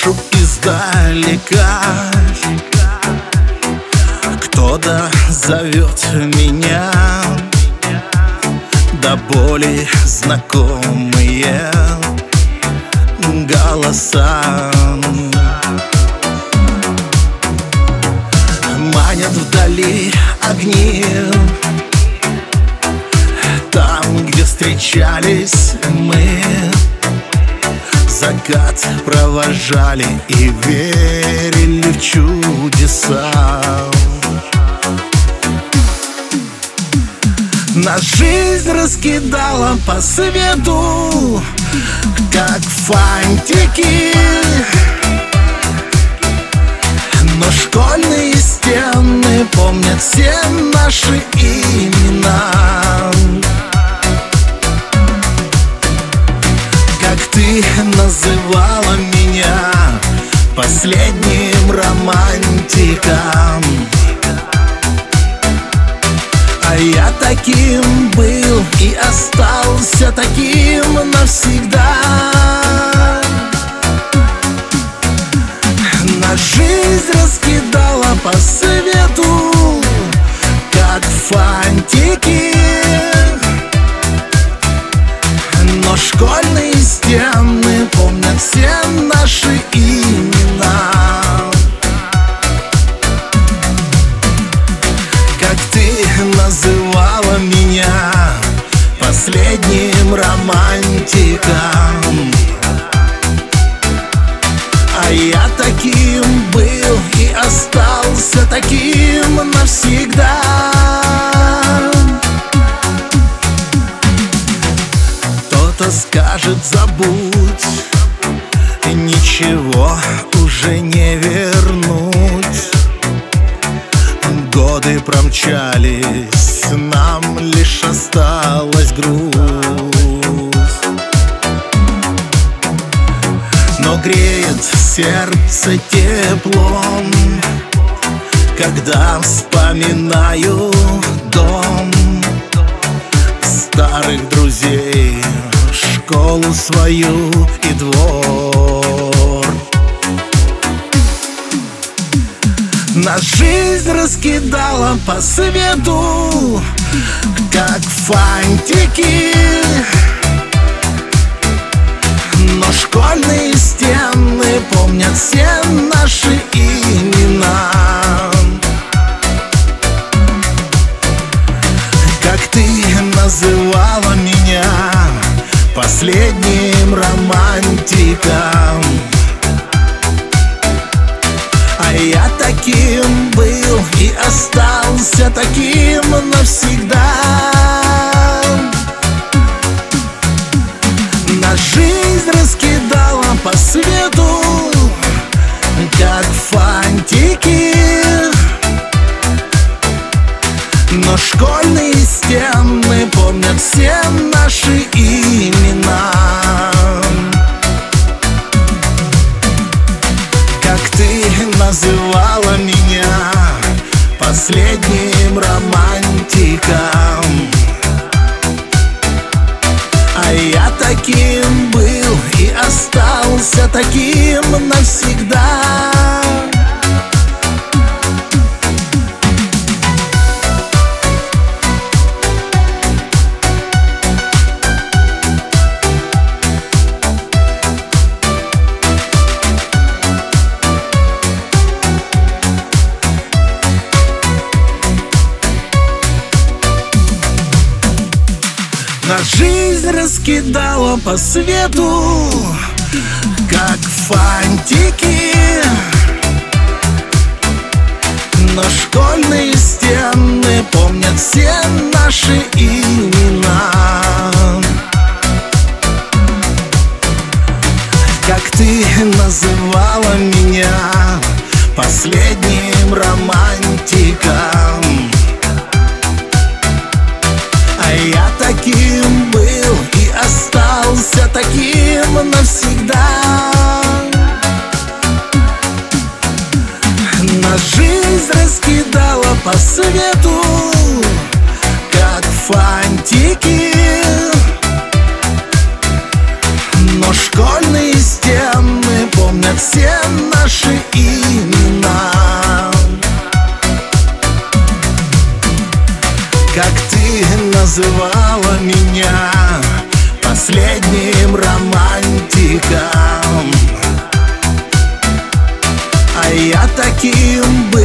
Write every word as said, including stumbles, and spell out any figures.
слышу издалека, кто-то зовет меня, до боли знакомые голоса. Манят вдали огни, там, где встречались мы, закат провожали и верили в чудеса. Нас жизнь раскидала по свету, как фантики, но школьные стены помнят все наши имена. Как ты называла меня последним романтиком, а я таким был и остался таким навсегда. Наша жизнь раскидала по свету, как фантики, но школьные стены помнят все наши имена. Как ты называла меня последним романтиком, а я таким был и остался таким навсегда. Кто-то скажет: забудь, ничего уже не вернуть. Годы промчались, нам лишь осталась грусть. Но греет сердце теплом, когда вспоминаю дом, старых друзей, школу свою и двор. Нас жизнь раскидала по свету, как фантики, но школьные стены помнят все наши имена. Как ты называла меня последним романтиком, а я таким был и остался таким навсегда. Наша жизнь раскидала по свету, как фантики, но школьные стены помнят все наши имена. Как ты называла меня последним романтиком, а я таким был и остался таким навсегда. Наша жизнь раскидала по свету, как фантики, но школьные стены помнят все наши имена. Как ты называла меня последним романтиком, а я таким был и остался таким навсегда. Наша жизнь раскидала по свету, как фантики, но школьные стены помнят все как ты называла меня, последним романтиком. А я таким был